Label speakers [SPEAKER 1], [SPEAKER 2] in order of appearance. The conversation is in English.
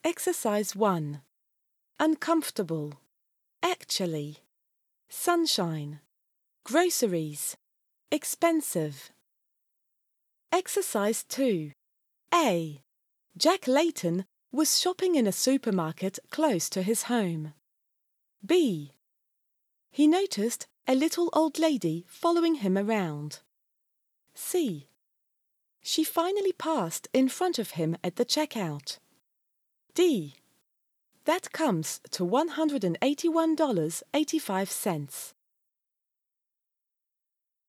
[SPEAKER 1] Exercise 1. Uncomfortable. Actually. Sunshine. Groceries. Expensive. Exercise 2. A. Jack Layton was shopping in a supermarket close to his home. B. He noticed a little old lady following him around. C. She finally passed in front of him at the checkout. D. That comes to $181.85.